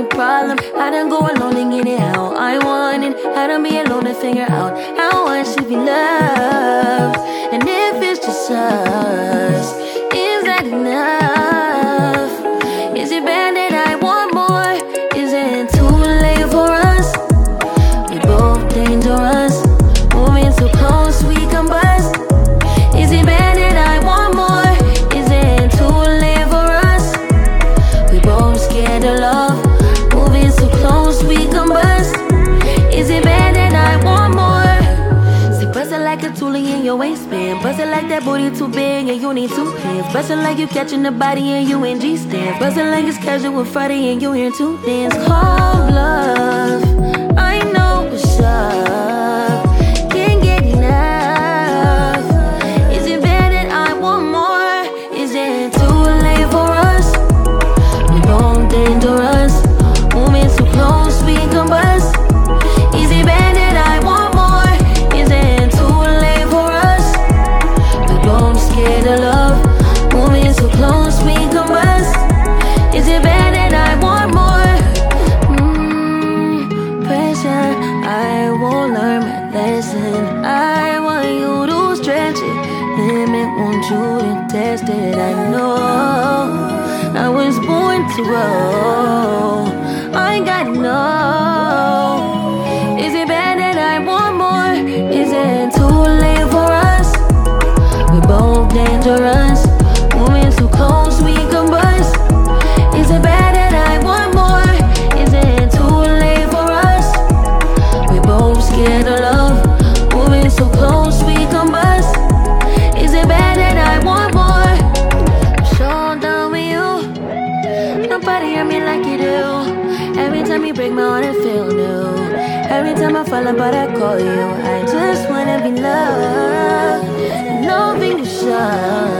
my problem. I done go alone and get it how I want it. I done be alone to figure out how I should be loved. And if it's just us, is that enough? Is it bad that I want more? Is it too late for us? We both dangerous, moving so close we can bust. Is it bad that I want more? Is it too late for us? We both scared of love, moving so close we can bust. Is it bad that I want more? Say bust it like a toolie in your waistband. Bust it like that booty too big and you need two hands. Bust it like you catching the body and you in G-stand. Bust it like it's casual Friday and you here to dance. Cold love, I know what's up. Can't get enough. Is it bad that I want more? Is it too late for us? We both dangerous, moving so close we can bust. Is it bad that I want more? Is it too late for us? We both scared of love, moving so close we can bust. Is it bad that I want more? Pressure, I won't learn my lesson. I want you to stretch it, limit, want you to test it. I know I was born to grow. I gotta know. Is it bad that I want more? Is it too late for us? We both dangerous, moving so close we can bust. Is it bad that I want more? Is it too late for us? We both scared of love, moving so close we can bust. Is it bad that I want more? I'm so done with you. Nobody hurt me like you do. Every time you break my heart, I feel new. Every time I fall apart, I call you. I just wanna be loved, loving to shine.